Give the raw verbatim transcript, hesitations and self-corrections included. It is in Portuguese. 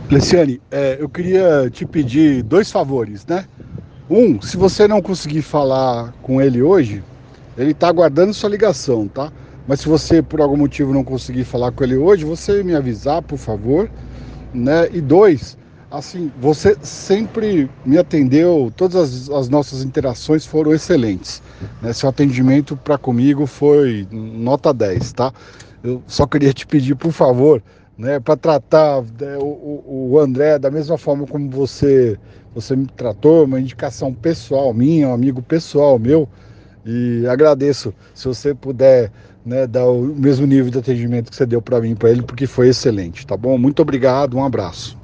Leciane, é, eu queria te pedir dois favores, né? Um, se você não conseguir falar com ele hoje, ele está aguardando sua ligação, tá? Mas se você por algum motivo não conseguir falar com ele hoje, você me avisar, por favor, né? E dois, assim, você sempre me atendeu, todas as, as nossas interações foram excelentes, né? Seu atendimento para comigo foi nota dez, tá? Eu só queria te pedir, por favor, né, para tratar né, o, o André da mesma forma como você, você me tratou, uma indicação pessoal minha, um amigo pessoal meu, e agradeço se você puder né, dar o mesmo nível de atendimento que você deu para mim, para ele, porque foi excelente, tá bom? Muito obrigado, um abraço.